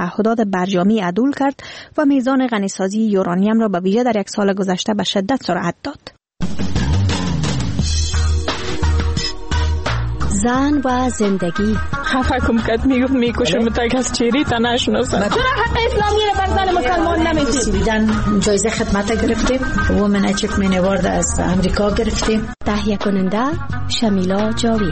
تعهدات برجامی عدول کرد و میزان غنیسازی یورانیم را به ویژه در یک سال گذشته به شدت سرعت داد. زن و زندگی. خفه کم کد میکشه متک از چیری تا نشناسن. چرا حق اسلامی را بر زن مسلمان نمیدید؟ سویدن جایزه خدمت گرفتیم، وومن اچیومنت اوارد از امریکا گرفتیم. تهیه کننده شمیلا جاوید.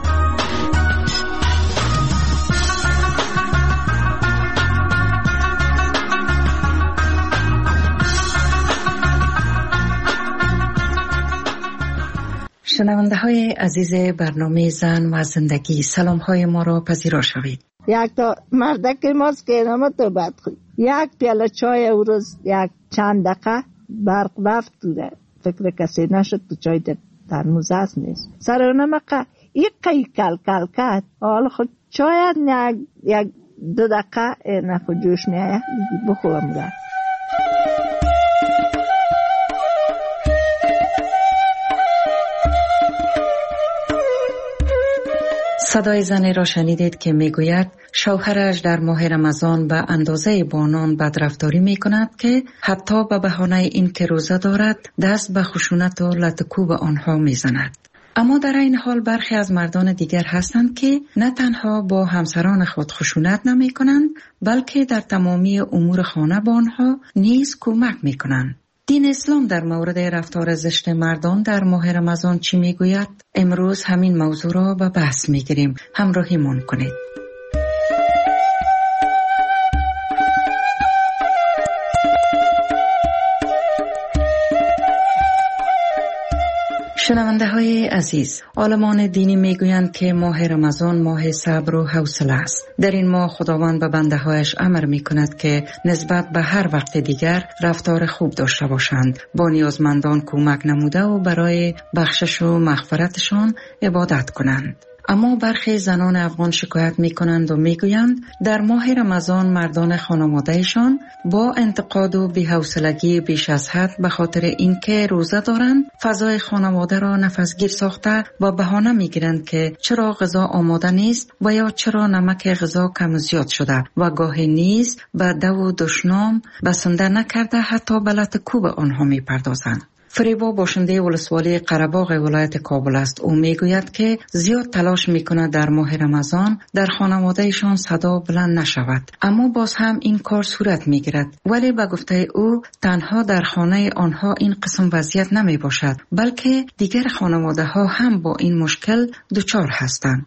شنونده های عزیز برنامه زن و زندگی، سلام های ما را پذیرا شوید. یک تا مردک ماست که نامت تو بد خوی، یک پیاله چای او روز یک چند دقیقه برق رفت توده، فکر کسی نشد تو چای ترموز هست نیست سر اونمقه یک قی کل کل کد حال خود چای یک 2 دقیقه نخود جوش نیه بخورم ده. صدای زنی را شنیدید که میگوید شوهرش در ماه رمضان به اندازه بانان بدرفتاری میکند که حتی به بهانه این که روزه دارد دست به خشونت و لطکوب آنها میزند. اما در این حال برخی از مردان دیگر هستند که نه تنها با همسران خود خشونت نمی کنند بلکه در تمامی امور خانه با آنها نیز کمک می کنند. دین اسلام در مورد رفتار زشت مردان در ماه رمضان چی می گوید؟ امروز همین موضوع را به بحث می گیریم. همراهیمان کنید. شنونده های عزیز، عالمان دینی میگویند که ماه رمضان ماه صبر و حوصله است. در این ماه خداوند به بنده هایش امر می کند که نسبت به هر وقت دیگر رفتار خوب داشته باشند، با نیازمندان کمک نموده و برای بخشش و مغفرتشان عبادت کنند. اما برخی زنان افغان شکایت می کنند و می گویند در ماه رمضان مردان خانوادهشان با انتقاد و بی‌حوصلگی بیش از حد به خاطر اینکه روزه دارند فضای خانواده را نفسگیر ساخته و بهانه می گیرند که چرا غذا آماده نیست و یا چرا نمک غذا کم و زیاد شده و گاهی نیز به دو و دشنام بسنده نکرده حتی به لطکوب آنها می پردازند. فریبا باشنده ولسوالی قره‌باغ ولایت کابل است. او میگوید که زیاد تلاش میکند در ماه رمضان در خانوادهشان صدا بلند نشود، اما باز هم این کار صورت میگیرد. ولی به گفته او تنها در خانه آنها این قسم وضعیت نمی باشد، بلکه دیگر خانواده ها هم با این مشکل دچار هستند.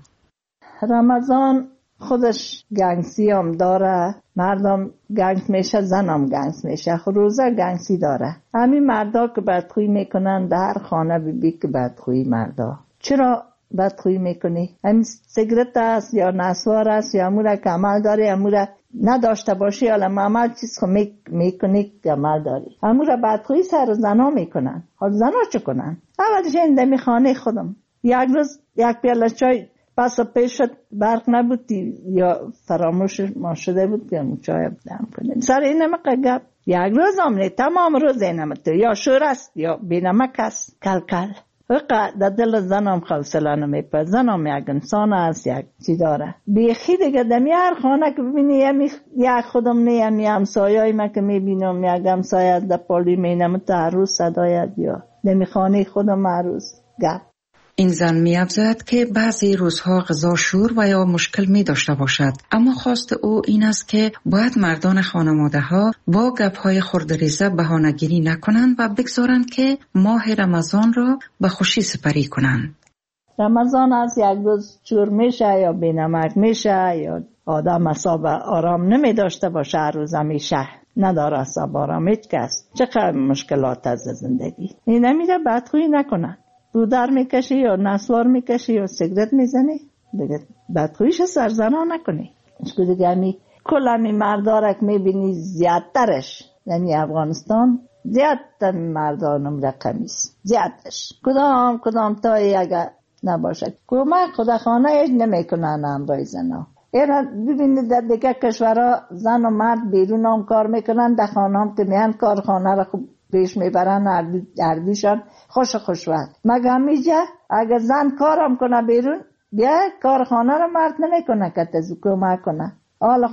رمضان خودش گنگسی هم داره، مردم گنگ میشه، زنم گنگ میشه، روزه گنگسی داره. همین مردا که بدخویی میکنن در خانه بی که بدخویی مردا. چرا بدخویی میکنی؟ همین سیگرت است یا نسوار است یا اموره که عمل داری، اموره نداشته باشی یا عمل چیز خو میکنی که عمل داری. اموره بدخویی سر زنا میکنن. حال زنا چه کنن؟ اولش این دمی خانه خودم یک روز یک پیاله چای پس پیش شد، برق نبودی یا فراموش ما شده بود که چای دم کنیم. سر این نمک گپ یک روز آمنی تمام روز این نمک یا شور است یا بی نمک است کل کل. در دل زنم حوصله نمیپره. زنم یک انسان است، یک چی داره بیخی دیگه. دمی هر خانه که ببینی یک خودم نیم همسایه‌ای ما که میبینم یک همسایه در پالی مینم تا هر روز صدایت یا دمی خانه خودم هر روز گپ. این زن می افزاید که بعضی روزها غذا شور و یا مشکل می داشته باشد، اما خواست او این است که باید مردان خانواده ها با گپ های خردریزه بهانه‌گیری نکنند و بگذارند که ماه رمضان را به خوشی سپری کنند. رمضان از یک روز شور میشه یا بینمک میشه یا آدم اصاب آرام نمی داشته باشه، هر روز همیشه نداره اصاب آرام هیچ کس. چقدر مشکلات از زندگی این نمیره بدخویی نکنن. دودر میکشی یا نسوار میکشی یا سیگرت میزنی دیگه بدخویش سرزنا نکنی. اشکو دیگه همی کل همی مردارک میبینی زیادترش یعنی افغانستان زیادتر مردانم رقمیست زیادش کدام تایی اگر نباشد کمک خدا خانه ایج نمیکنن همراه زنا. اینا ببینید در دیگه کشورها زن و مرد بیرون هم کار میکنن، در خانه هم که میان کارخانه را خوب پیش میبرن اردوشان خوش وقت. مگه همیجه اگر زن کارم کنه بیرون بیا کارخانه رو مرد نمیکنه که تزو کمک کنه. حالا خواه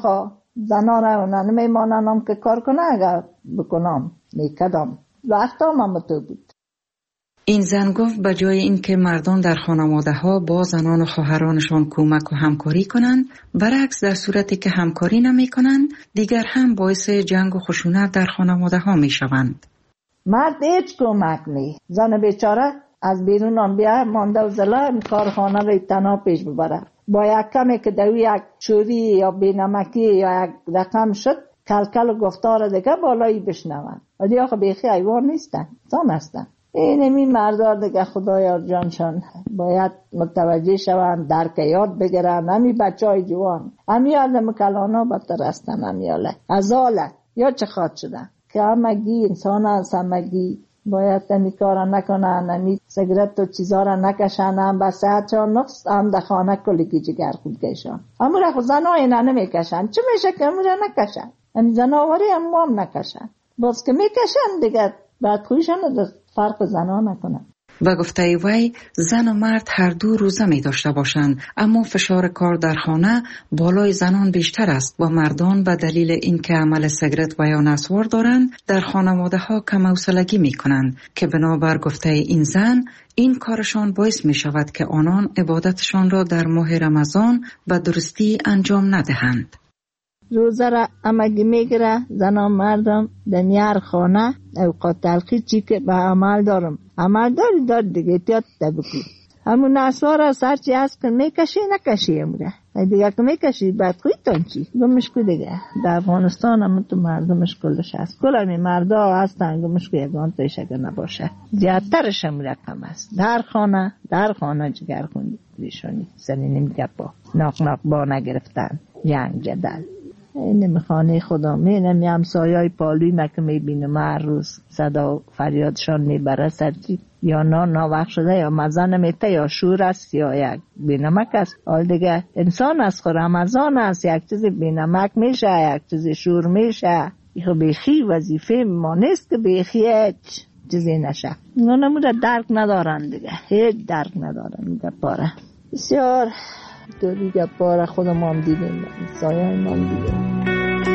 زنا را نمیمانم که کار کنه، اگر بکنم میکدم. وقتا من تو بود. این زن گفت به جای اینکه مردان در خانواده ها با زنان و خواهرانشان کمک و همکاری کنند، برعکس در صورتی که همکاری نمی کنند دیگر هم باعث جنگ و خشونت در خانواده ها می شوند. مرد هیچ کمک نی. زن بیچاره از بیرون بیا مانده و زلا کارخانه رو تنها پیش ببره. با یک کمی که دوی یک چوری یا بینمکی یا یک رقم شد کلکل و گفتار دیگه بالایی بشنون. ولی آخه بیخی ایوان نیستن، انسان هستن. این مردار دیگه خدایا جانشان باید متوجه شوند، درک یاد بگیرن. همی بچه های جوان همی آدم کلانا بدتر هستن، همی آله ازاله یا چه خواد شدن که همگی انسان هست، همگی باید همی کارا نکنن، همی سگرت و چیزا را نکشن، هم بسیعت چون نقص هم در خانه کلگی جگر خود کشن. همو را خود زنهای نمیکشن. چه میشه که همو را نکشن؟ همی زناوری هم نکشن. باز که میکشن دیگه بعد خویشان فرق زنها نکنن. و گفته وی زن و مرد هر دو روزه می داشته باشند، اما فشار کار در خانه بالای زنان بیشتر است و مردان به دلیل اینکه عمل سیگرت و یا نسوار دارند در خانواده ها کم حوصلگی می کنند که بنابر گفته این زن این کارشان باعث می شود که آنان عبادتشان را در ماه رمضان به درستی انجام ندهند. روزه را امگی میگیره زنان مردم دنیار خانه اوقات تلخی چی که به عمل دارم عمل دار دیگه تیاد تبکی همون نسوار سرچی هست که میکشی نکشی امره دیگه که میکشی بعد خویتان چی گمش که دیگه در افغانستان هم تو مردمش کلش هست کل همی مرده هستن گمش که یکان تایش اگر نباشه زیادترش هم رقم هست در خانه جگر خوندی ریشانی سنی نمیگه با ناق با نگرفتن جنگ جدل این خانه خدا مینم یم سایای پالوی مکه میبینم هر روز صدا فریادشان میبره سرچی یا ناوقت شده یا مزه نمیته یا شور است یا یک بینمک است. حال دیگه انسان است خود رمضان است یک چیزی بینمک میشه یک چیزی شور میشه ایخو بیخی وظیفه ما نیست که بیخی هیچ چیزی نشه نمو درک ندارن دیگه هیچ درک ندارن میگه پاره بسیار تو دیگه پاره خودم هم دیدیم سایه هم دیدیم.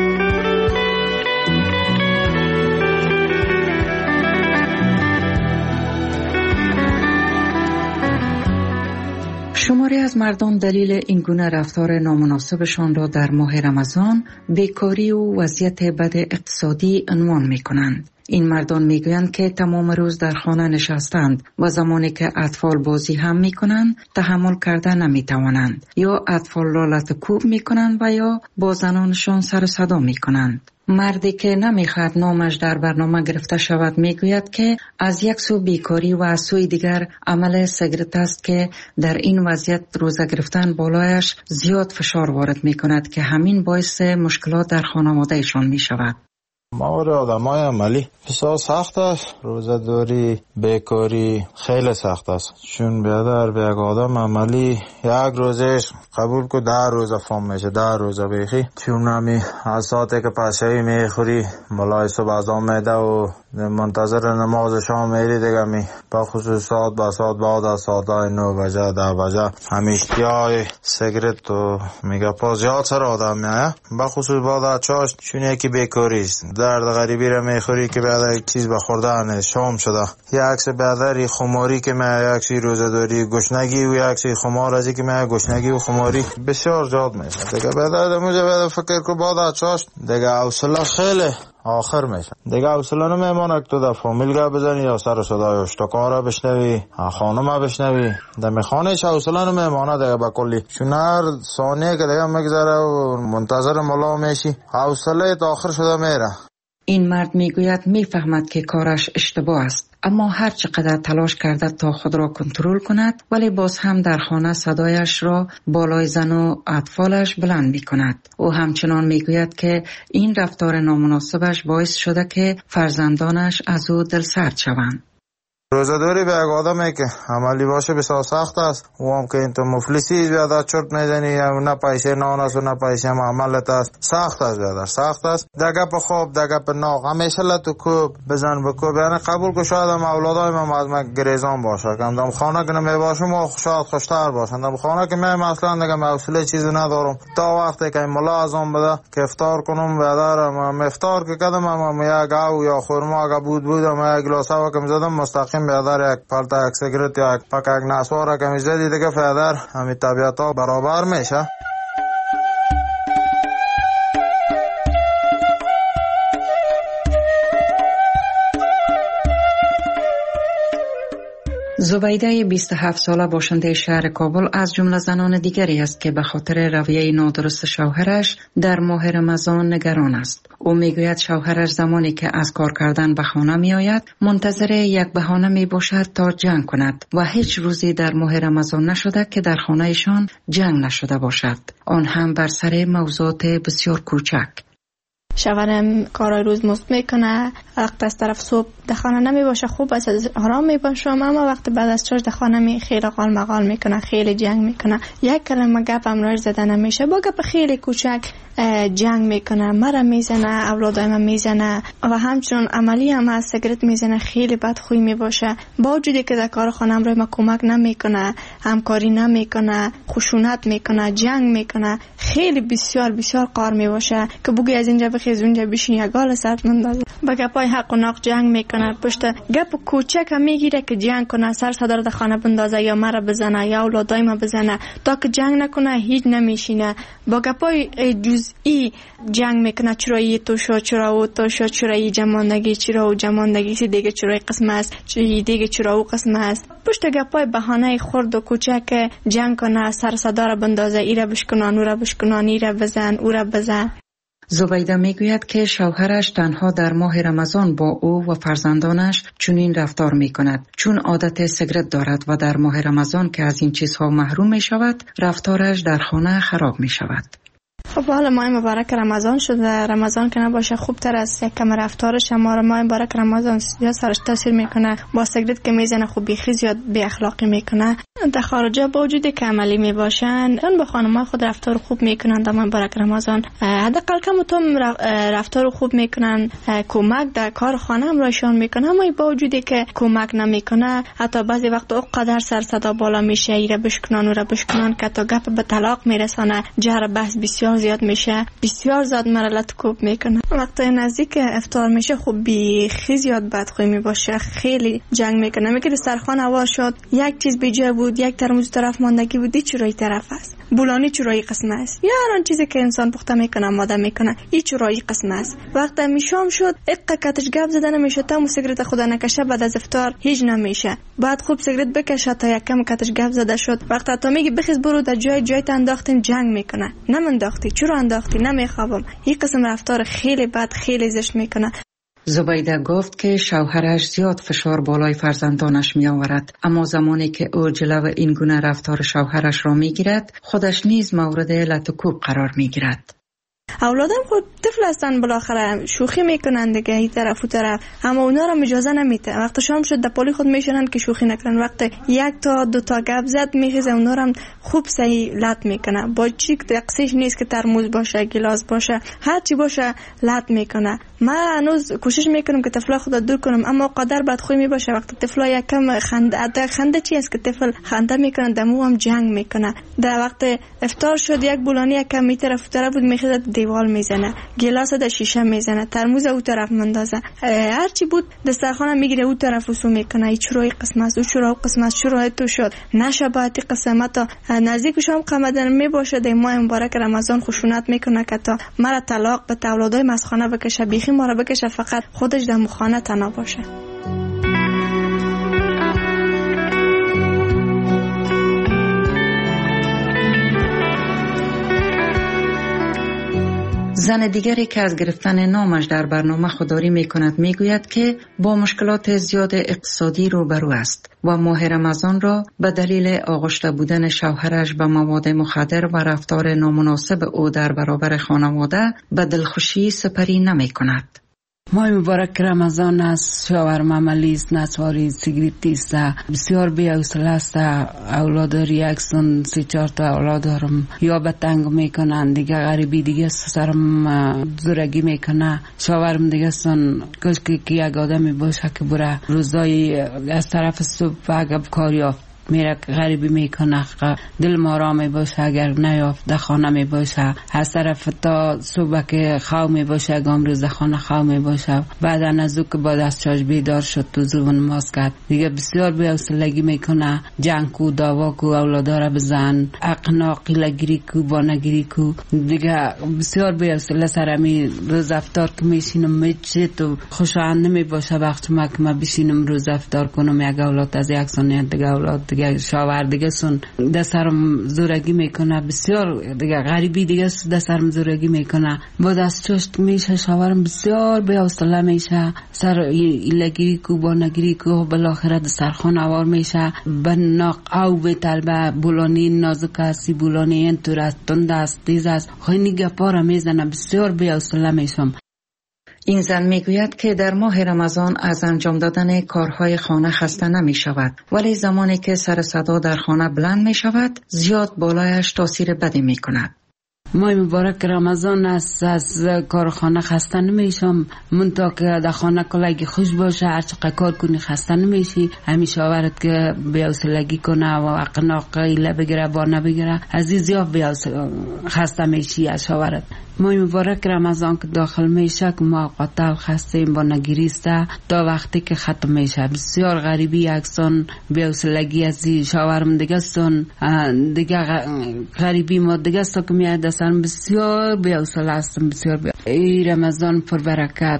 شماری از مردم دلیل این گونه رفتار نامناسبشان را در ماه رمضان بیکاری و وضعیت بد اقتصادی عنوان می کنند. این مردان میگویند که تمام روز در خانه نشستند و زمانی که اطفال بازی هم میکنند تحمل کرده نمیتوانند یا اطفال را لطکوب میکنند و یا با زنانشان سر و صدا میکنند. مردی که نمیخواد نامش در برنامه گرفته شود میگوید که از یک سو بیکاری و از سوی دیگر عمل سیگرت است که در این وضعیت روزه گرفتن بالایش زیاد فشار وارد میکند که همین باعث مشکلات در خانوادهشان میشود. مورد آدمای عملی بسیار سخت است. روزه داری بیکاری خیلی سخت است چون بیادر به یک آدم عملی یک روزش قبول که 10 روزه فهم میشه 10 روزه بیخی چون نمی از ساعتی که پشهی میخوری ملای صبح از آن میده و منتظر نماز شام میری دیگه می با خصوص ساعت با ساعت بعد از ساعت 9 بجه 10 بجه همیشتی های سیگرت و میگه پاس زیاد سر آدم میایه با خصوص بعد از چاش چون یکی بیکاری است درد غریبی را میخوری که بعد یک چیز بخوردن شام شده یک عکس بعدری خماری که من یک چیز روزه داری گشنگی و یک چیز خمار ازی که من گشنگی و خماری بسیار زیاد میشه دیگه بعد فکر که بعد از چاش دیگه حوصله خیلی آخر میشه دیگه حوصله نمیمونه که تو در فامیل بزنی یا سر صدای اشتکار بشنوی خانم بشنوی در خانهش حوصله نمیمونه دیگه با کلی چون هر ثانیه که دیگه میگذره و منتظر ملا میشی حوصله تا آخر شده میره. این مرد میگوید میفهمد که کارش اشتباه است اما هر چقدر تلاش کرده تا خود را کنترل کند ولی باز هم در خانه صدایش را بالای زن و اطفالش بلند می کند. او همچنان میگوید که این رفتار نامناسبش باعث شده که فرزندانش از او دلسرد شوند. روزداری به یک آدمی که عملی باشه بسیار سخت است. و هم که این تو مفلسی بیادر چرت میزنی، نه پیشه نان است و نه پیشه معاملت است. سخت است بیادر، سخت است. در گپ خواب، در گپ ناق همیشه لطو کوب بزن بکوب. یعنی قبول که شاید هم اولادای من از من گریزان باشه، که دم خانه که نمی باشم و شاید خوشتر باشن. دم خانه که من اصلا دیگه حوصله چیزی ندارم تا وقتی که ملا ازم بده که افطار کنم. بیادر من افطار که کردم من یک گاو یا خرما اگه بودم یک گلاس آب که می‌زدم مستقیم بیادر یک پالتا یک سیگرت یا یک پاک یک نسوار که می‌زدی دیگه بیادر همین طبیعت ها برابر میشه. زبیده 27 ساله باشنده شهر کابل از جمله زنان دیگری است که به خاطر رویه نادرست شوهرش در ماه رمضان نگران است. او میگوید شوهرش زمانی که از کار کردن به خانه می آید منتظر یک بهانه می باشد تا جنگ کند و هیچ روزی در ماه رمضان نشده که در خانهشان جنگ نشده باشد، آن هم بر سر موضوعات بسیار کوچک. شوهرم کارای روز مزد میکنه، وقت از طرف صبح در خانه نمی باشه، خوب است آرام میباشم، اما وقت بعد از چاش در خانه می خیلی قال مقال میکنه، خیلی جنگ میکنه، یک کلمه گپ هم راش زده نمیشه، با گپ خیلی کوچک جنگ میکنه، مرا میزنه، اولادای من میزنه و همچنین عملی هم از سیگرت میزنه، خیلی بد خوی میباشه. با وجودی که در کار خانم روی ما کمک نمیکنه، همکاری نمیکنه، خشونت میکنه، جنگ میکنه، خیلی بسیار بسیار قار میباشه که بگی از اینجا بخیز اونجا بشین یک گال سرت مندازه. با گپای حق و ناق جنگ میکنه، پشت گپ کوچک هم میگیره که جنگ کنه، سر صدر در خانه بندازه یا مرا بزنه یا اولادای ما بزنه، تا که جنگ نکنه هیچ نمیشینه. با گپای جزئی جنگ میکنه، چرا ای تو شو، چرا او تو شو، چرا ای جماندگی، چرا او جماندگی سی دیگه، چرا ای قسم است، چرا دیگه چرا او قسم است. پشت گپای بهانه خرد و کوچک جنگ کنه، سر صدر بندازه، ایره بشکنان، اورا بشکنان، ایره بزن، اورا بزن. زبیده میگوید که شوهرش تنها در ماه رمضان با او و فرزندانش چنین رفتار میکند چون عادت سیگرت دارد و در ماه رمضان که از این چیزها محروم می شود رفتارش در خانه خراب می شود. خب حالا ماه مبارک رمضان شده، رمضان که نباشه خوبتر است یک کم رفتارش، اما ماه مبارک رمضان زیاد سرش تاثیر میکنه، با سیگرت که میزنه خوب بیخی زیاد بی اخلاقی میکنه. در خارجه با وجودی که عملی میباشن اون با خانم‌ها خود رفتار خوب میکنن در ماه مبارک رمضان، حداقل کم تو رفتار خوب میکنن، کمک در کار خانه هم راشون میکنه، اما با وجودی که کمک نمیکنه حتی بعضی وقت اونقدر سر صدا بالا میشه، ایره بشکنان و بشکنان که تا گپ به طلاق میرسانه، جر بحث بسیار زیاد میشه، بسیار زیاد مرلت کوب میکنه. وقتی نزدیک افطار میشه خوب بیخی زیاد بدخوی میباشه، خیلی جنگ میکنه، میگه سرخوان هوا شد، یک چیز به جای بود، یک ترموز طرف ماندگی بود، چرایی طرف است، بولانی چرایی قسم است، یا هر آن چیزی که انسان پخته میکنه ماده میکنه این چرایی قسم است. وقتی میشام شد اقکتش گپ زدن نمیشه، تا سیگرت خدا نکشه بعد از افطار هیچ نمیشه، بعد خوب سیگرت بکشه تا یک کم کتش گپ زده شد، وقتی تا میگی بخیز برو در جای انداختین، جنگ میکنه، نمنداختی چرا انداختی، نمیخوابم. این قسم رفتار خیلی بد، خیلی زشت میکنه. زبیده گفت که شوهرش زیاد فشار بالای فرزندانش می آورد، اما زمانی که او جلو این گونه رفتار شوهرش را می گیرد خودش نیز مورد لطکوب قرار می گیرد. اولادم خود طفل هستن، بالاخره شوخی میکنن دیگه این طرف و طرف، اما اونا را اجازه نمیده. وقت شام شد در پالی خود میشنن که شوخی نکنن، وقت یک تا دو تا گپ زد میخیزه اونا را خوب صحیح لط میکنه، با چیک دقیقش نیست که ترموز باشه، گلاس باشه، هر چی باشه لط میکنه. من هنوز کوشش میکنم که طفلا خود دور کنم، اما قدر بدخوی میباشه وقت طفلا یک کم خنده چی است که طفل خنده میکنه دمو هم جنگ میکنه. در وقت افطار شد یک بولانی یک کم می طرف بود میخیزه دیوال میزنه، گلاس در شیشه میزنه، ترموز او طرف مندازه، هر چی بود دسترخوان میگیره او طرف وسو میکنه. این چرای قسم است، او چرا قسم است، چرا تو شد نشباتی قسمت نزدیک شام قمدن میباشه. در ماه مبارک رمضان خشونت میکنه که تا مرا طلاق به اولادای مسخانه بکشه، بیخی ما را بکشه، فقط خودش در مخانه تنها باشه. زن دیگری که از گرفتن نامش در برنامه خودداری می کند می گوید که با مشکلات زیاد اقتصادی روبرو است و ماه رمضان را به دلیل آغشته بودن شوهرش به مواد مخدر و رفتار نامناسب او در برابر خانواده به دلخوشی سپری نمی کند. ماه مبارک رمضان است. شاورما عملی است، نسواری سیگریتی است. بسیار بی‌حوصله است. اولاد یکسون 3-4 تا اولاد دارم، یا به تنگ میکنن دیگه، غریبی دیگه سرم زورگی میکنه. شاورم دیگه سن کاش که یک آدمی باشه که بره روزای از طرف صبح اگه کاری میره غریبی میکنه، دل ما می باشه. اگر نیافت در خانه می باشه، از طرف تا صبح که خواه می باشه، گام روز خانه خواه می باشه. بعد از که با دستشاش بیدار شد تو زبون ماست کرد دیگه. بسیار بی‌حوصلگی میکنه. جنگ کو، دعوا کو، اولاداره بزن، اقنا قیلگیری کو، بانگیری کو دیگه. بسیار بی‌حوصله سرمی روز افطار که میشینم میچه تو خوشایند نمی باشه. وقتی ما که ما بشینم روز افطار کنم، یک اولاد از یک سن دیگه اولاد دیگه شاور دیگه سن دسترم زورگی میکنه. بسیار دیگه غریبی دیگه دسترم زورگی میکنه. با دستشوشت میشه شاورم بسیار بی‌حوصله میشه. سر ایلگیری کو، بانگیری کو، بالاخره دسترخوان آوار میشه. بناق او به طلبه بولانی نازک است، بولانی این طور است، تند است، تیز است، خیلی گپا را میزنه. بسیار بی‌حوصله میشم. این زن میگوید که در ماه رمضان از انجام دادن کارهای خانه خسته نمی شود، ولی زمانی که سر صدا در خانه بلند می شود زیاد بالایش تاثیر بدی می کند. ماه مبارک رمضان است. از کار خانه خسته نمیشم. منطقه که در خانه کلگی خوش باشه، هر چقدر کار کنی خسته نمیشی. همیشه آورد که بی‌حوصلگی کنه و اقناق ایله بگیره با نبگیره، عزیز زیاد خسته میشی از آورد. ماه مبارک رمضان که داخل میشه که ما قاتل خسته با نگیریسته تا وقتی که ختم میشه. بسیار غریبی اکسان بی‌حوصلگی از شاورم دیگه سن دیگه غریبی ما دیگه سا که میاد دستان. بسیار بی‌حوصله هستم. بسیار ای رمضان پر برکت،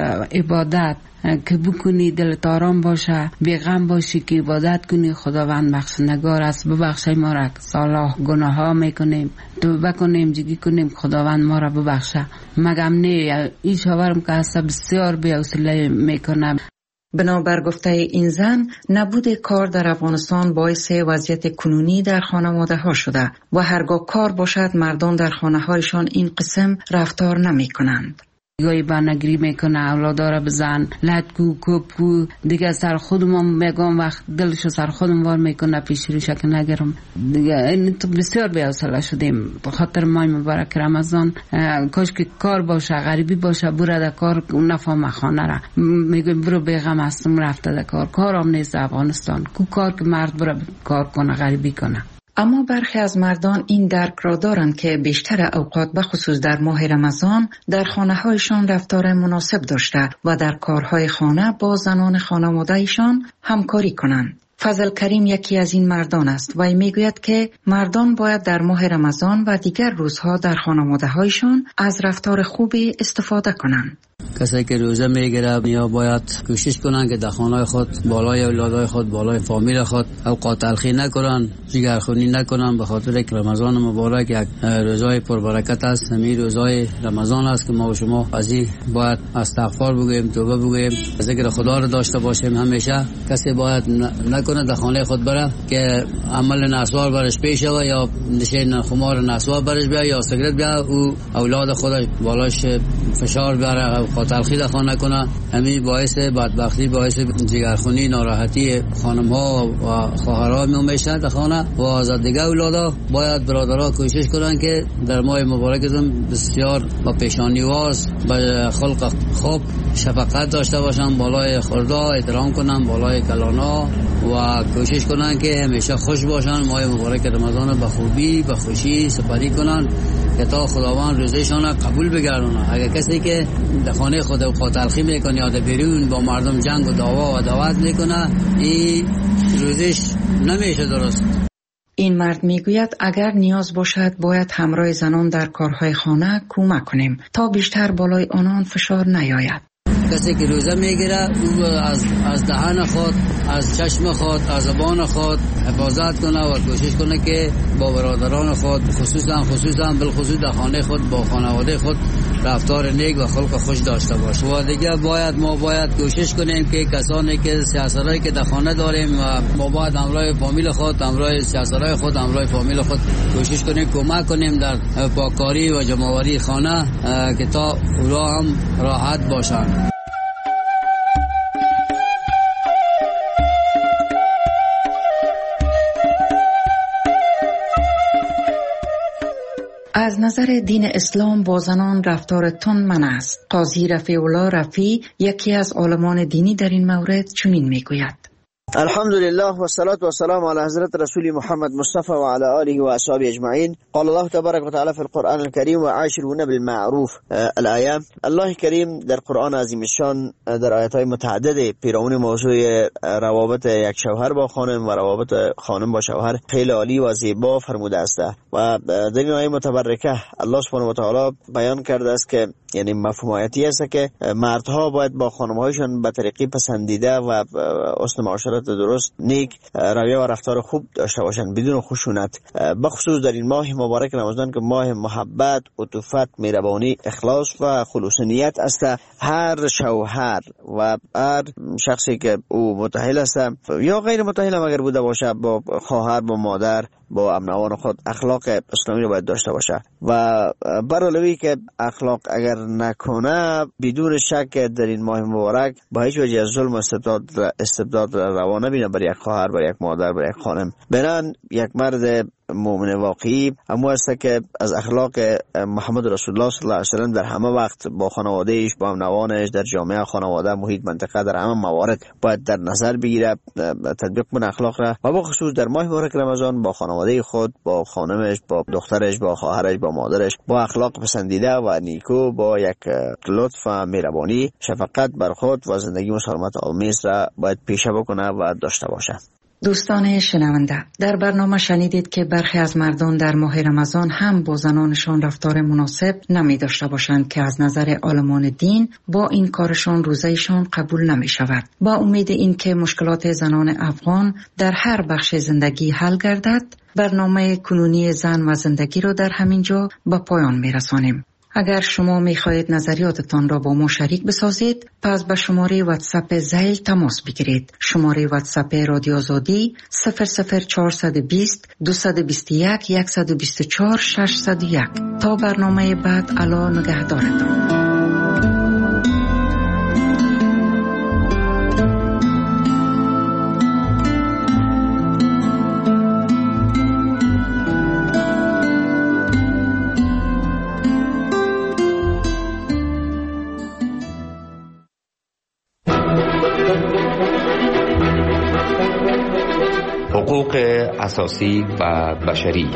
عبادت که بکنی دلت آرام باشه، بیغم باشی که عبادت کنی. خداوند بخشندگار است. ببخشای ما را که سالا گناه ها میکنیم، توبه کنیم، جگی کنیم، خداوند ما را ببخشه. مگم نه این شاورم که هسته بسیار بی‌حوصله میکنه. بنابر گفته این زن، نبود کار در افغانستان باعث وضعیت کنونی در خانواده ها شده و هرگاه کار باشد مردان در خانه هایشان این قسم رفتار نمی کنند. گاهی بانگیری میکنه، اولاداره بزن، لدکو کپو دیگه. سر خودم میگم وقت دلشو سر خودم وار میکنه، پیش روشه که نگرم دیگه. این تو بسیار بی‌حوصله شدیم به خاطر ماه مبارک رمضان. کاش که کار باشه، غریبی باشه، بره در کار نفهم خانه را. میگم برو بیغم هستم رفته در کار. کارم نیست افغانستان کو کار که مرد بره کار کنه، غریبی کنه. اما برخی از مردان این درک را دارند که بیشتر اوقات به خصوص در ماه رمضان در خانه هایشان رفتار مناسب داشته و در کارهای خانه با زنان خانواده ایشان همکاری کنند. فضل کریم یکی از این مردان است و میگوید که مردان باید در ماه رمضان و دیگر روزها در خانواده هایشان از رفتار خوبی استفاده کنند. کسی که روزه میگیره یا باید کوشش کنن که در خانه خود بالای اولادای خود، بالای فامیل خود اوقات تلخی نکنن، جگرخونی نکنن، به خاطر که رمضان مبارک یک روزای پربرکت است. همین روزای رمضان است که ما و شما از این باید استغفار بگوییم، توبه بگوییم، ذکر خدا را داشته باشیم. همیشه کسی باید نکنه در خانه خود بره که عمل نسوار برش پیش و یا نشین خمار نسوار برش بیا یا سیگرت بیا او اولاد خودش بالاش فشار بیاره، تلخی در خانه کنه. همین باعث بدبختی، باعث جگرخونی، ناراحتی خانم ها و خواهرها میشه در خانه و از دیگه اولادا. باید برادرها کوشش کنن که در ماه مبارکتون بسیار با پیشانیواز، با خلق خوب، شفقت داشته باشن، بالای خوردا احترام کنن، بالای کلانا و کوشش کنن که همیشه خوش باشن. ماه مبارک رمضان به خوبی، به خوشی سپری کنن که تا خداوند روزشان قبول بگردونه. اگر کسی که در خانه خود اوقات تلخی میکنه یا در بیرون با مردم جنگ و دعوا و دعوت میکنه، این روزش نمیشه درست. این مرد میگوید اگر نیاز باشد باید همراه زنان در کارهای خانه کمک کنیم تا بیشتر بالای آنان فشار نیاید. کسی که روزه میگیره او از دهان خود، از چشم خود، از زبان خود حفاظت کنه و کوشش کنه که با برادران خود خصوصا بالخصوص در خانه خود با خانواده خود رفتار نیک و خلق خوش داشته باشه. و دیگه ما باید کوشش کنیم که کسانی که سیاستایی که در خانه داریم و ما باید همراه فامیل خود، همراه سیاستای خود، همراه فامیل خود کوشش کنیم کمک کنیم در پاککاری و جمع‌آوری خانه که تا اونا هم راحت باشند. از نظر دین اسلام با زنان رفتار تندمن است. قاضی رفیع الله رفیع یکی از عالمان دینی در این مورد چنین میگوید: الحمدلله و الصلاة والسلام على حضرت رسول محمد مصطفى وعلى آله وأصحابه أجمعين. قال الله تبارك وتعالى في القرآن الكريم وعاشرون بالمعروف الآية. الله کریم در قرآن عظیم الشان در آیات‌های متعدد پیرامون موضوع روابط یک شوهر با خانم و روابط خانم با شوهر خیلی عالی و زیبا فرموده است و در این آیه متبرکه الله سبحانه و تعالی بیان کرده است که یعنی مفهوم آیاتی است که مردها باید با خانم‌هایشان به طریقی پسندیده و حسن معاشرت درست، نیک رویه و رفتار خوب داشته باشند بدون خشونت، بخصوص در این ماه مبارک رمضان که ماه محبت، عطوفت، مهربانی، اخلاص و خلوص نیت است. هر شوهر و هر شخصی که او متأهل است یا غیر متأهل اگر بوده باشه با خواهر، با مادر، با امنوان خود اخلاق اسلامی رو باید داشته باشه و برعلاوه که اخلاق اگر نکنه بدون شک در این ماه مبارک با هیچ وجه از ظلم و استبداد روا نبینه بر یک خواهر، بر یک مادر، بر یک خانم. بنان یک مرد مؤمن واقعی همو است که از اخلاق محمد رسول الله صلی الله علیه و سلم در همه وقت با خانواده‌اش، با امنوانش، در جامعه، خانواده، محیط، منطقه، در همه موارد باید در نظر بگیره، تطبیق کنه اخلاق را و بخصوص در ماه مبارک رمضان با خانواده خود، با خانمش، با دخترش، با خواهرش، با مادرش با اخلاق پسندیده و نیکو، با یک لطف و مهربانی، شفقت بر خود و زندگی مسالمت آمیز را باید پیشه بکنه و داشته باشه. دوستان شنونده، در برنامه شنیدید که برخی از مردان در ماه رمضان هم با زنانشان رفتار مناسب نمی داشته باشند که از نظر عالمان دین با این کارشان روزهشان قبول نمی شود. با امید این که مشکلات زنان افغان در هر بخش زندگی حل گردد، برنامه کنونی زن و زندگی را در همین جا به پایان می رسانیم. اگر شما می خواهید نظریاتتان را با ما شریک بسازید، پس به شماره واتساپ ذیل تماس بگیرید. شماره واتساپ رادیو آزادی 00420 221 124 601. تا برنامه بعد، الا نگهدارتان. حقوق اساسی و بشری.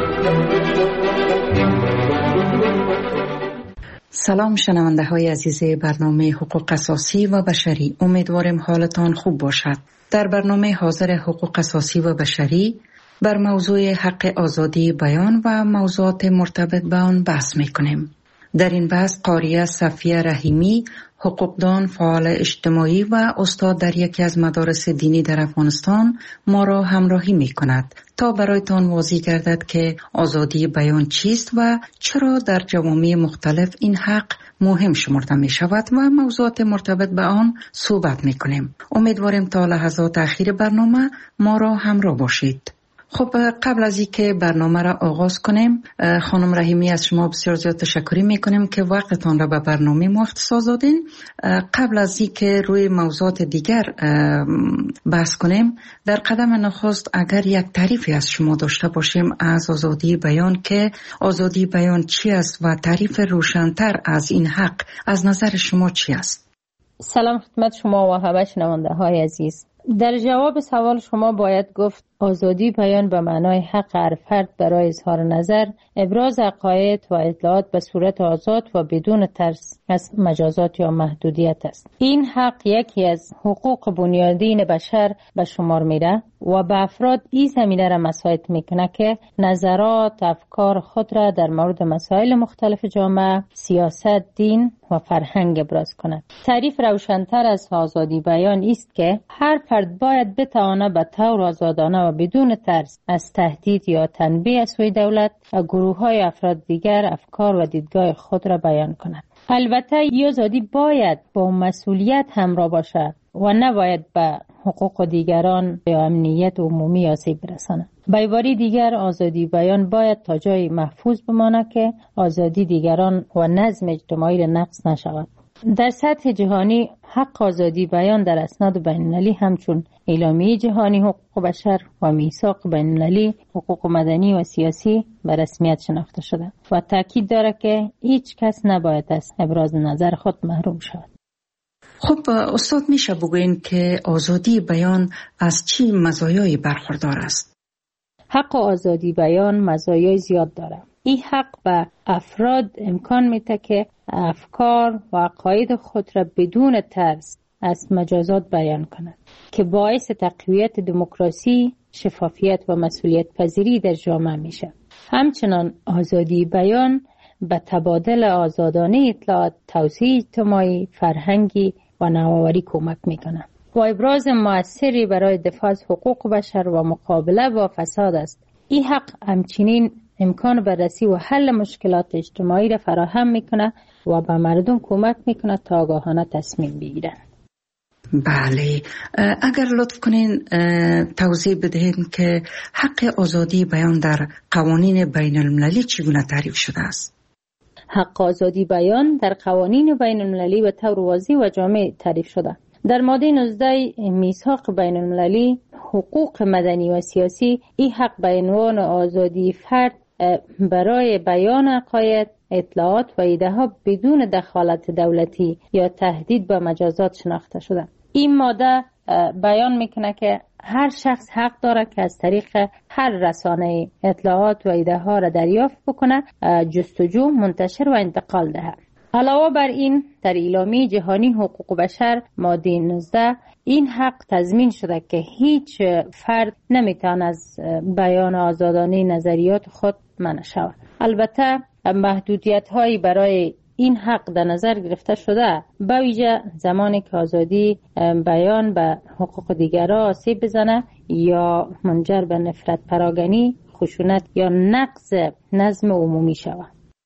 سلام شنونده های عزیز برنامه حقوق اساسی و بشری، امیدوارم حالتان خوب باشد. در برنامه حاضر حقوق اساسی و بشری بر موضوع حق آزادی بیان و موضوعات مرتبط به آن بحث میکنیم. در این بحث قاریه صفیه رحیمی، حقوقدان، فعال اجتماعی و استاد در یکی از مدارس دینی در افغانستان ما را همراهی می کند تا برایتان واضح گردد که آزادی بیان چیست و چرا در جوامع مختلف این حق مهم شمرده می شود و موضوعات مرتبط به آن صحبت می کنیم. امیدواریم تا لحظات اخیر برنامه ما را همراه باشید. خب قبل از اینکه برنامه را آغاز کنیم، خانم رحیمی از شما بسیار زیاد تشکری میکنیم که وقتتان را به برنامه ما اختصاص دادین. قبل از اینکه روی موضوعات دیگر بحث کنیم، در قدم نخست اگر یک تعریفی از شما داشته باشیم از آزادی بیان، که آزادی بیان چی است و تعریف روشن‌تر از این حق از نظر شما چی است؟ سلام خدمت شما و همه شنونده های عزیز. در جواب سوال شما باید گفت آزادی بیان به معنای حق هر فرد برای اظهار نظر، ابراز عقاید و اطلاعات به صورت آزاد و بدون ترس از مجازات یا محدودیت است. این حق یکی از حقوق بنیادین بشر به شمار میره و به افراد این زمینه را مساعد میکنه که نظرات، افکار خود را در مورد مسائل مختلف جامعه، سیاست، دین و فرهنگ ابراز کند. تعریف روشن‌تر از آزادی بیان است که هر فرد باید بتواند به طور آزادانه و بدون ترس از تهدید یا تنبیه از سوی دولت و گروه‌های افراد دیگر افکار و دیدگاه خود را بیان کند. البته این آزادی باید با مسئولیت همراه باشه و نباید به حقوق دیگران یا امنیت عمومی آسیب برسانه. به عبارت دیگر آزادی بیان باید تا جای محفوظ بمانه که آزادی دیگران و نظم اجتماعی را نقض نشود. در سطح جهانی حق آزادی بیان در اسناد بین‌المللی همچون اعلامیه جهانی حقوق بشر و میثاق بین‌المللی حقوق مدنی و سیاسی به رسمیت شناخته شده و تاکید دارد که هیچ کس نباید از ابراز نظر خود محروم شود. خب استاد میشه بگوین که آزادی بیان از چی مزایایی برخوردار است؟ حق آزادی بیان مزایای زیاد داره. این حق به افراد امکان میده که افکار و عقاید خود را بدون ترس از مجازات بیان کنند که باعث تقویت دموکراسی، شفافیت و مسئولیت پذیری در جامعه میشه. همچنان آزادی بیان به تبادل آزادانه اطلاعات، توسعه اجتماعی، فرهنگی و نوآوری کمک میکنه و ابراز مؤثری برای دفاع از حقوق بشر و مقابله با فساد است. این حق همچنین امکان بررسی و حل مشکلات اجتماعی را فراهم میکنه و به مردم کمک میکنه تا آگاهانه تصمیم بگیرن. بله، اگر لطف کنین توضیح بدهید که حق آزادی بیان در قوانین بین المللی چگونه تعریف شده است؟ حق آزادی بیان در قوانین بین المللی به طور واضح و جامع تعریف شده. در ماده 19 میثاق بین المللی حقوق مدنی و سیاسی این حق به عنوان آزادی فرد برای بیان عقاید، اطلاعات و ایده ها بدون دخالت دولتی یا تهدید به مجازات شناخته شده. این ماده بیان میکنه که هر شخص حق داره که از طریق هر رسانه اطلاعات و ایده ها را دریافت بکنه، جستجو، منتشر و انتقال دهد. علاوه بر این در اعلامیه جهانی حقوق بشر ماده 19 این حق تضمین شده که هیچ فرد نمیتواند از بیان آزادانه نظریات خود منع شود. البته محدودیت هایی برای این حق در نظر گرفته شده، به ویژه زمانی که آزادی بیان به حقوق دیگران آسیب بزنه یا منجر به نفرت پراگنی، خشونت یا نقض نظم عمومی شود.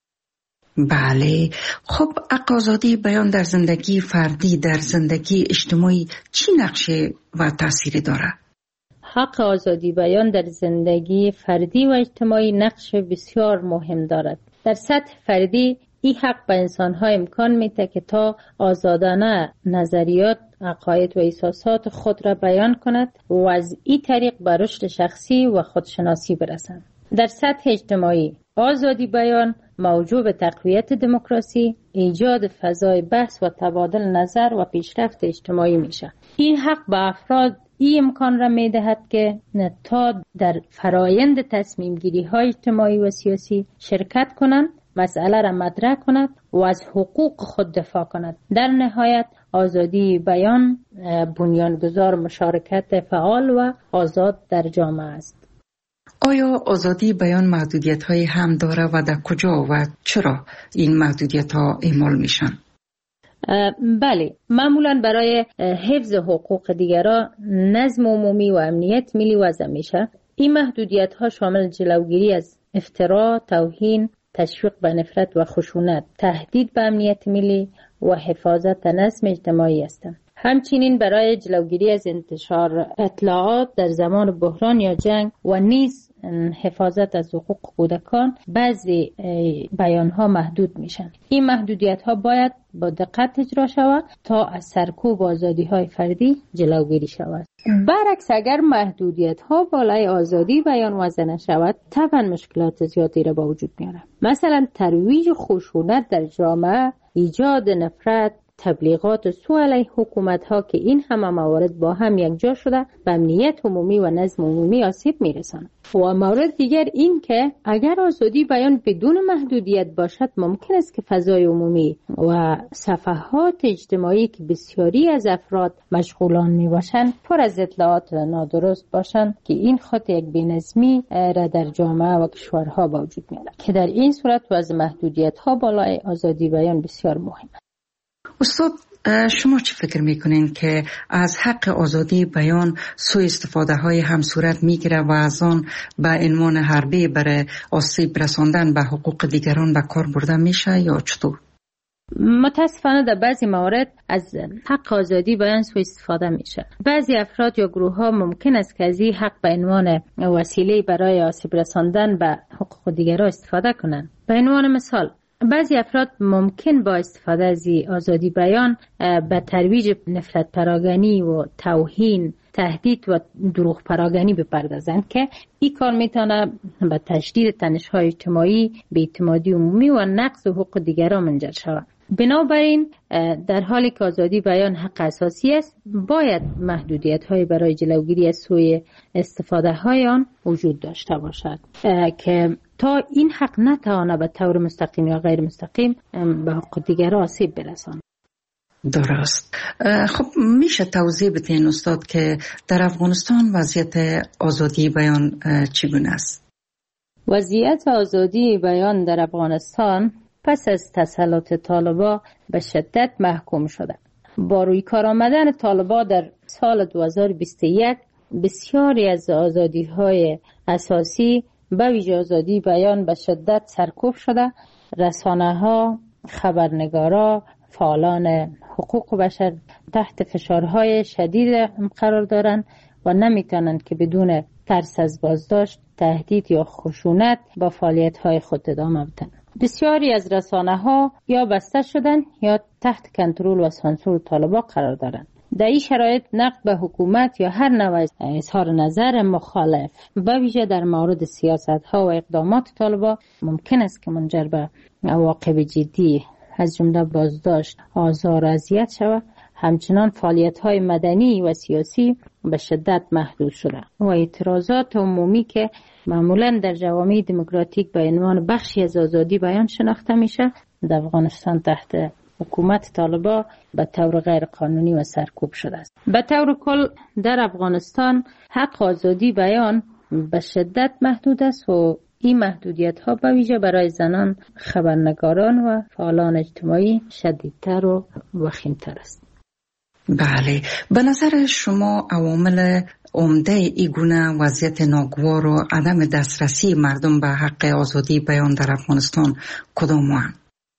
بله، خب حق آزادی بیان در زندگی فردی، در زندگی اجتماعی چی نقشه و تأثیری داره؟ حق آزادی بیان در زندگی فردی و اجتماعی نقش بسیار مهم دارد. در سطح فردی این حق به انسان‌ها امکان میده که تا آزادانه نظریات، عقاید و احساسات خود را بیان کند و از این طریق به رشد شخصی و خودشناسی برسند. در سطح اجتماعی آزادی بیان موجب به تقویت دموکراسی، ایجاد فضای بحث و تبادل نظر و پیشرفت اجتماعی میشه. این حق به افراد این امکان را میدهد که تا در فرایند تصمیم گیری های اجتماعی و سیاسی شرکت کنند، مسئله را مطرح کند و از حقوق خود دفاع کند. در نهایت آزادی بیان بنیانگذار مشارکت فعال و آزاد در جامعه است. آیا آزادی بیان محدودیت های هم داره و در کجا و چرا این محدودیت ها اعمال میشن؟ بله، معمولا برای حفظ حقوق دیگران، نظم عمومی و امنیت ملی وضع میشه. این محدودیت ها شامل جلوگیری از افترا، توهین، تشویق به نفرت و خشونت، تهدید به امنیت ملی و حفاظت نظم اجتماعی هستند. همچنین برای جلوگیری از انتشار اطلاعات در زمان بحران یا جنگ و نیز حفاظت از حقوق کودکان بعضی بیانها محدود میشن. این محدودیت ها باید با دقت اجرا شود تا از سرکوب آزادی های فردی جلوگیری شود. برعکس اگر محدودیت ها بالای آزادی بیان وضع نشود، طبعا مشکلات زیادی را با وجود میاره. مثلا ترویج خشونت در جامعه، ایجاد نفرت، تبلیغات سوء علیه حکومت ها که این همه موارد با هم یکجا شده به امنیت عمومی و نظم عمومی آسیب میرساند. و مورد دیگر این که اگر آزادی بیان بدون محدودیت باشد، ممکن است که فضای عمومی و صفحات اجتماعی که بسیاری از افراد مشغولان می باشند پر از اطلاعات نادرست باشند که این خود یک بی‌نظمی را در جامعه و کشورها با وجود میارد که در این صورت وضع محدودیت ها بالای آزادی بیان بسیار مهم است. استاد، شما چی فکر میکنین که از حق آزادی بیان سوء استفاده های هم صورت میگیره و از آن به عنوان حربه برای آسیب رساندن به حقوق دیگران به کار برده میشه یا چطور؟ متاسفانه در بعضی موارد از حق آزادی بیان سوء استفاده میشه. بعضی افراد یا گروه ها ممکن است که از این حق به عنوان وسیله برای آسیب رساندن به حقوق دیگران استفاده کنند. به عنوان مثال بعضی افراد ممکن با استفاده از آزادی بیان به ترویج نفرت پراگنی و توهین، تهدید و دروغ پراگنی بپردازند که این کار میتونه به تشدید تنش‌های اجتماعی، بی‌اعتمادی عمومی و نقض حقوق دیگران منجر شود. بنابراین در حالی که آزادی بیان حق اساسی است، باید محدودیت‌های برای جلوگیری از سوء استفاده‌های آن وجود داشته باشد که تا این حق نتواند به طور مستقیم یا غیر مستقیم به حقوق دیگران آسیب برساند. درست. خب میشه توضیح بدین استاد که در افغانستان وضعیت آزادی بیان چگونه است؟ وضعیت آزادی بیان در افغانستان پس از تسلط طالبان به شدت محکوم شده. با روی کار آمدن طالبان در سال 2021 بسیاری از آزادی‌های اساسی به ویژه آزادی بیان به شدت سرکوب شده. رسانه‌ها، خبرنگارا، فعالان حقوق بشر تحت فشارهای شدید قرار دارند و نمیتونند که بدون ترس از بازداشت، تهدید یا خشونت با فعالیت‌های خود ادامه بدن. بسیاری از رسانه‌ها یا بسته شدن یا تحت کنترل و سانسور طالبان قرار دارند. در این شرایط نقد به حکومت یا هر نوع اظهار نظر مخالف به ویژه در مورد سیاست‌ها و اقدامات طالبان ممکن است که منجر به عواقب جدی از جمله بازداشت، آزار و اذیت شود. همچنان فعالیت‌های مدنی و سیاسی به شدت محدود شده و اعتراضات عمومی که معمولاً در جوامع دموکراتیک به عنوان بخشی از آزادی بیان شناخته میشه، در افغانستان تحت حکومت طالبان به طور غیر قانونی و سرکوب شده است. به طور کل در افغانستان حق آزادی بیان به شدت محدود است و این محدودیت ها به ویژه برای زنان، خبرنگاران و فعالان اجتماعی شدیدتر و وخیمتر است. بله، به نظر شما عوامل عمده ای گونه وضعیت ناگوار و عدم دسترسی مردم به حق آزادی بیان در افغانستان کدام‌اند؟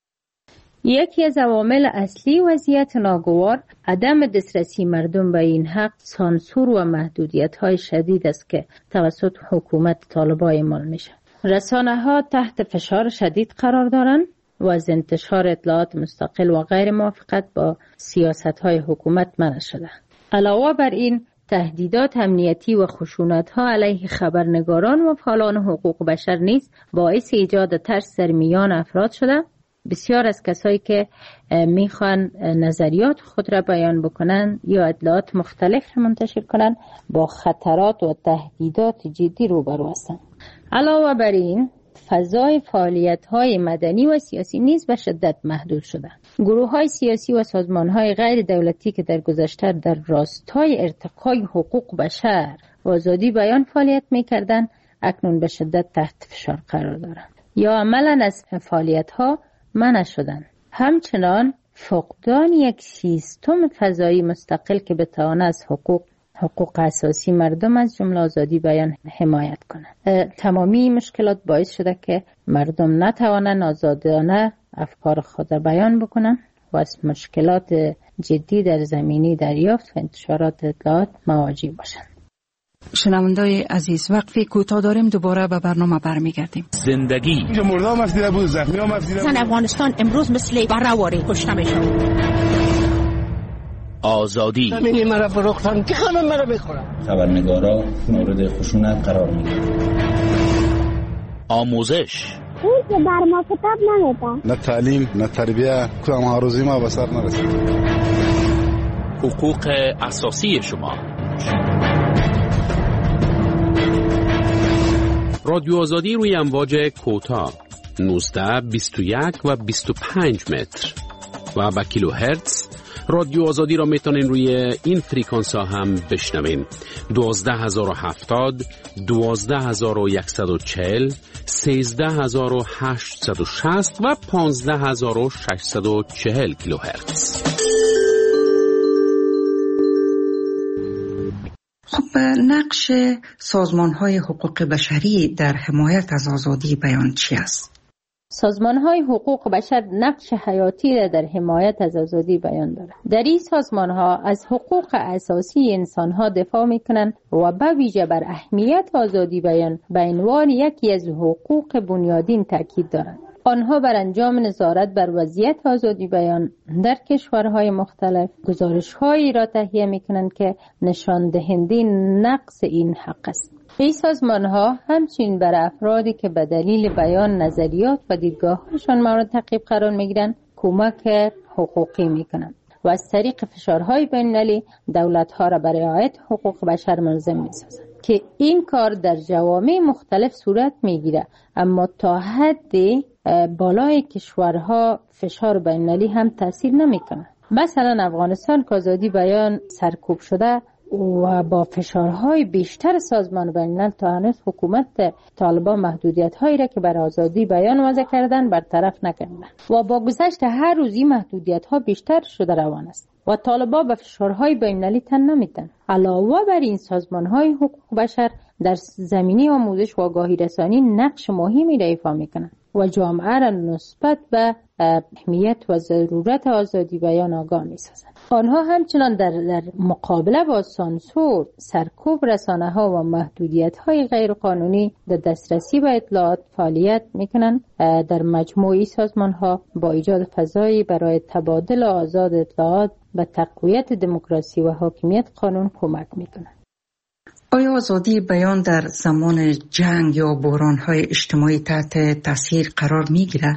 یکی از عوامل اصلی وضعیت ناگوار عدم دسترسی مردم به این حق سانسور و محدودیت‌های شدید است که توسط حکومت طالبان اعمال میشه. رسانه‌ها تحت فشار شدید قرار دارند و از انتشار اطلاعات مستقل و غیر موافقت با سیاست‌های حکومت منع شده. علاوه بر این تهدیدات امنیتی و خشونت‌ها علیه خبرنگاران و فعالان حقوق بشر نیز باعث ایجاد ترس در میان افراد شده. بسیار از کسایی که میخوان نظریات خود را بیان بکنن یا اطلاعات مختلف را منتشر کنن با خطرات و تهدیدات جدی روبرو هستند. علاوه بر این فضای فعالیت‌های مدنی و سیاسی نیز به شدت محدود شده. گروه‌های سیاسی و سازمان‌های غیر دولتی که در گذشته در راستای ارتقای حقوق بشر و آزادی بیان فعالیت می‌کردند، اکنون به شدت تحت فشار قرار دارند یا عملاً از فعالیت‌ها منع شدند. همچنان فقدان یک سیستم فضایی مستقل که بتواند از حقوق اساسی مردم از جمله آزادی بیان حمایت کنند. تمامی مشکلات باعث شده که مردم نتوانند آزادانه افکار خود را بیان بکنند و از مشکلات جدی در زمینه دریافت و انتشارات اطلاعات مواجه باشند. شنوندای عزیز، وقفی کوتاه داریم، دوباره به برنامه برمیگردیم. زندگی مردم افسیده بود، زخمی هم افسیده بود. افغانستان امروز مثل برهواری کشته میشن. آزادی زمینی مرا فروختن که خانم مرا بخورن. خبرنگارا مورد خشونت قرار میگیرن. آموزش اون که بر ما کتاب نمیدن. نه تعلیم نه تربیه، کدام هروزی ما به سر نرسید. حقوق اساسی شما. رادیو آزادی روی امواج کوتاه 19 21 و 25 متر و با کیلو هرتز. رادیو آزادی را میتونین روی این فریکانس ها هم بشنوین. 12070 12140 13860 و 15640 کیلو هرتز. خب نقش سازمان‌های حقوق بشری در حمایت از آزادی بیان چی است؟ سازمان‌های حقوق بشر نقش حیاتی را در حمایت از آزادی بیان دارند. در این سازمان‌ها از حقوق اساسی انسان‌ها دفاع می‌کنند و به ویژه بر اهمیت آزادی بیان به عنوان یکی از حقوق بنیادین تاکید دارند. آنها بر انجام نظارت بر وضعیت آزادی بیان در کشورهای مختلف گزارش‌هایی را تهیه می‌کنند که نشان دهنده نقض این حق است. این سازمان‌ها همچنین بر افرادی که به دلیل بیان نظریات و دیدگاه‌هایشان مورد تعقیب قرار می‌گیرند کمک حقوقی می‌کنند و از طریق فشارهای بین‌المللی دولت‌ها را برای رعایت حقوق بشر ملزم می‌سازند که این کار در جوامع مختلف صورت می‌گیرد، اما تا حدی بالای کشورها فشار بین‌المللی هم تاثیر نمی‌کند. مثلا افغانستان که آزادی بیان سرکوب شده و با فشارهای بیشتر سازمان بین‌الملل تا هنوز حکومت طالبان محدودیت‌هایی را که بر آزادی بیان وضع کردن برطرف نکردند و با گذشت هر روز این محدودیت‌ها بیشتر شده روان است و طالبان به فشارهای بین‌المللی تن نمی‌دهند. علاوه بر این سازمان‌های حقوق بشر در زمینه آموزش و آگاهی رسانی نقش مهمی را ایفا می‌کنند و جامعه را نسبت به اهمیت و ضرورت آزادی بیان آگاه می‌سازند. آنها همچنان در مقابله با سانسور، سرکوب رسانه‌ها و محدودیت‌های غیرقانونی در دسترسی به اطلاعات فعالیت می‌کنند. در مجموعی سازمان‌ها با ایجاد فضایی برای تبادل آزاد اطلاعات به تقویت دموکراسی و حاکمیت قانون کمک می‌کنند. آیا آزادی بیان در زمان جنگ یا بحران‌های اجتماعی تحت تاثیر قرار می‌گیرد؟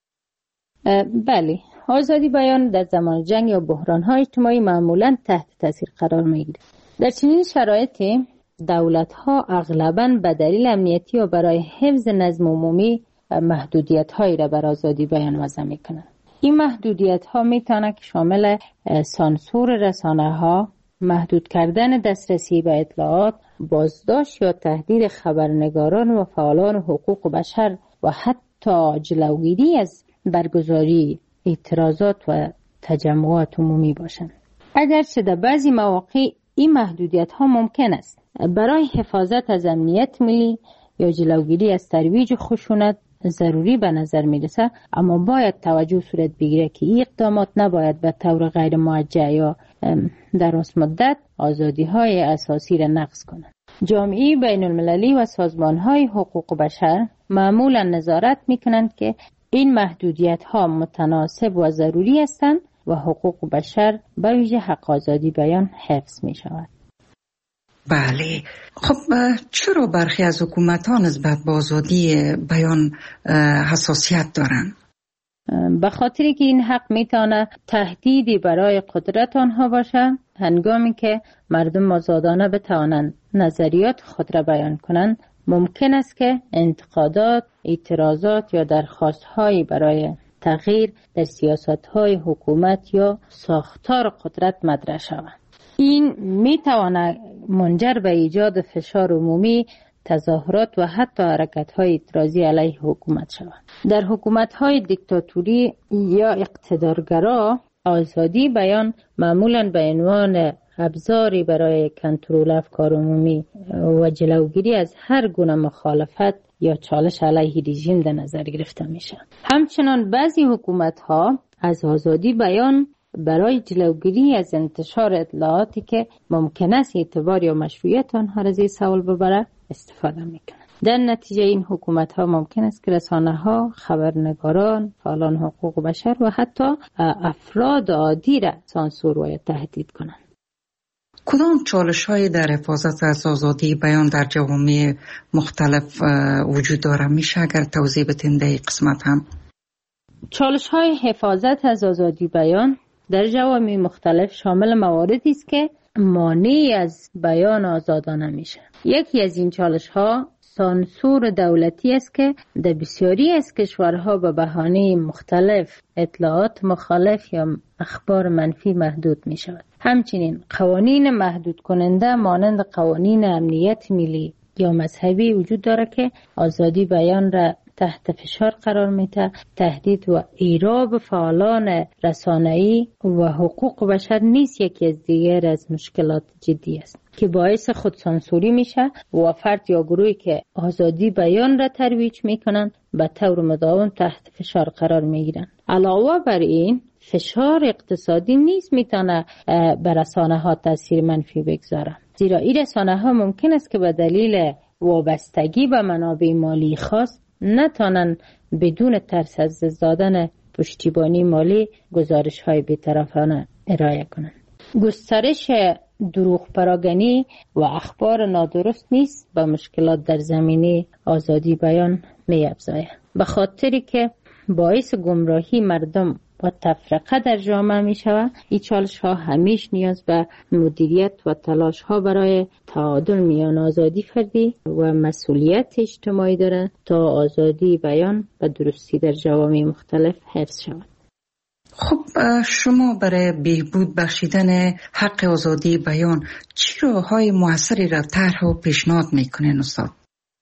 بله، آزادی بیان در زمان جنگ یا بحران‌های اجتماعی معمولاً تحت تاثیر قرار می‌گیرد. در چنین شرایطی دولت‌ها اغلباً به دلیل امنیتی و برای حفظ نظم عمومی محدودیت‌هایی را بر آزادی بیان وضع می‌کنند. این محدودیت‌ها می‌تواند که شامل سانسور رسانه‌ها، محدود کردن دسترسی به اطلاعات، بازداشت یا تهدید خبرنگاران و فعالان حقوق بشر و حتی جلوگیری از برگزاری اعتراضات و تجمعات عمومی باشند. اگرچه در بعضی مواقع این محدودیت ها ممکن است برای حفاظت از امنیت ملی یا جلوگیری از ترویج خشونت ضروری به نظر میرسه، اما باید توجه صورت بگیره که این اقدامات نباید به طور غیر موجه یا دراز مدت آزادی های اساسی را نقض کنند. جامعه بین المللی و سازمان های حقوق بشر معمولا نظارت میکنند که این محدودیت ها متناسب و ضروری هستند و حقوق بشر به ویژه حق آزادی بیان حفظ می شود. بله، خب چرا برخی از حکومت ها نسبت به آزادی بیان حساسیت دارند؟ به خاطری که این حق میتونه تهدیدی برای قدرت آنها باشه، هنگامی که مردم آزادانه بتوانند نظریات خود را بیان کنند، ممکن است که انتقادات، اعتراضات یا درخواست‌هایی برای تغییر در سیاست‌های حکومت یا ساختار قدرت مطرح شود. این میتواند منجر به ایجاد فشار عمومی، تظاهرات و حتی حرکت‌های اعتراضی علیه حکومت شود. در حکومت‌های دیکتاتوری یا اقتدارگرا، آزادی بیان معمولاً به عنوان ابزاری برای کنترل افکار عمومی و جلوگیری از هر گونه مخالفت یا چالش علیه رژیم در نظر گرفته میشه. همچنان بعضی حکومت‌ها از آزادی بیان برای جلوگیری از انتشار اطلاعاتی که ممکن است اعتبار یا مشروعیت آنها را زیر سوال ببره استفاده میکنند. در نتیجه این حکومت‌ها ممکن است که رسانه‌ها، خبرنگاران، فعالان حقوق بشر و حتی افراد عادی را سانسور و تهدید کنند. کدام چالش‌های در حفاظت از آزادی بیان در جوامع مختلف وجود داره؟ میشه اگر توضیح بدین در این قسمت هم؟ چالش‌های حفاظت از آزادی بیان در جوامع مختلف شامل مواردی است که مانع از بیان آزادانه میشه. یکی از این چالش‌ها سانسور دولتی است که در بسیاری از کشورها به بهانه مختلف اطلاعات مخالف یا اخبار منفی محدود می شود. همچنین قوانین محدود کننده مانند قوانین امنیت ملی یا مذهبی وجود داره که آزادی بیان را تحت فشار قرار میده. تهدید و ایراب فعالان رسانه‌ای و حقوق بشر نیز یکی از دیگر از مشکلات جدی است که باعث خودسانسوری میشه و فرد یا گروهی که آزادی بیان را ترویج میکنن به طور مداوم تحت فشار قرار میگیرن. علاوه بر این فشار اقتصادی نیز میتونه بر رسانه ها تاثیر منفی بگذاره، زیرا این رسانه ها ممکن است که به دلیل وابستگی به منابع مالی خاص نتونن بدون ترس از دادن پشتیبانی مالی گزارش های بی‌طرفانه ارائه کنند. گسترش دروغ پراگنی و اخبار نادرست نیست به مشکلات در زمینه آزادی بیان می افزاید، به خاطری که باعث گمراهی مردم و تفرقه در جامعه می شود. این چالش ها همیش نیاز به مدیریت و تلاش ها برای تعادل میان آزادی فردی و مسئولیت اجتماعی دارد تا آزادی بیان و درستی در جوامع مختلف حفظ شود. خب شما برای بهبود بخشیدن حق آزادی بیان چه راه‌های موثری را طرح و پیشنهاد میکنین استاد؟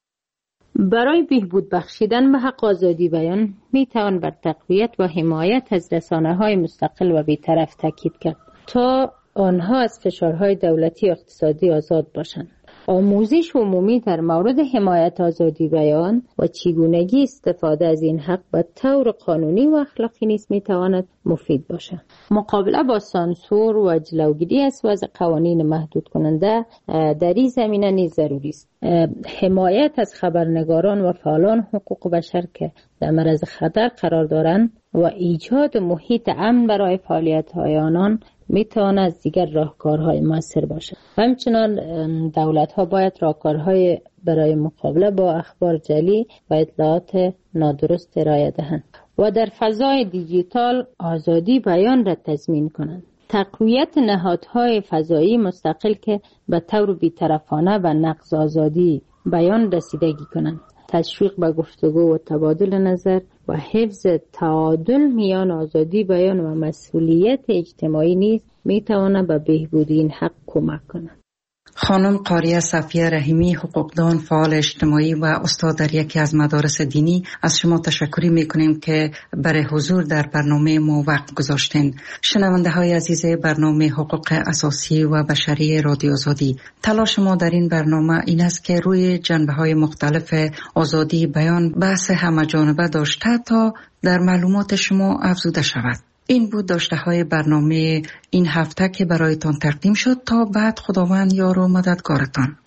برای بهبود بخشیدن به حق آزادی بیان می توان بر تقویت و حمایت از رسانه‌های مستقل و بی‌طرف تاکید کرد تا آنها از فشارهای دولتی و اقتصادی آزاد باشند. آموزش عمومی در مورد حمایت آزادی بیان و چگونگی استفاده از این حق به طور قانونی و اخلاقی نیز می تواند مفید باشد. مقابله با سانسور و جلوگیری از وضع قوانین محدود کننده در این زمینه نیز ضروری است. حمایت از خبرنگاران و فعالان حقوق بشر که در معرض خطر قرار دارند و ایجاد محیط امن برای فعالیت‌های آنان میتواند از دیگر راهکارهای موثر باشد. همچنان دولت‌ها باید راهکارهای برای مقابله با اخبار جعلی و اطلاعات نادرست ارائه دهند و در فضای دیجیتال آزادی بیان را تضمین کنند. تقویت نهادهای فضایی مستقل که به طور بی‌طرفانه و نقض آزادی بیان رسیدگی کنند. تشویق به گفتگو و تبادل نظر و حفظ تعادل میان آزادی بیان و مسئولیت اجتماعی نیز میتواند به بهبود این حق کمک کند. خانم قاریه صفیه رحیمی، حقوقدان، فعال اجتماعی و استاد در یکی از مدارس دینی، از شما تشکر میکنیم که برای حضور در برنامه ما وقت گذاشتین. شنونده های عزیز برنامه حقوق اساسی و بشری رادیو آزادی، تلاش ما در این برنامه این است که روی جنبه های مختلف آزادی بیان بحث همه‌جانبه داشته تا در معلومات شما افزوده شود. این بود داشته های برنامه این هفته که برایتان تقدیم شد. تا بعد خداوند یار و مددگارتان.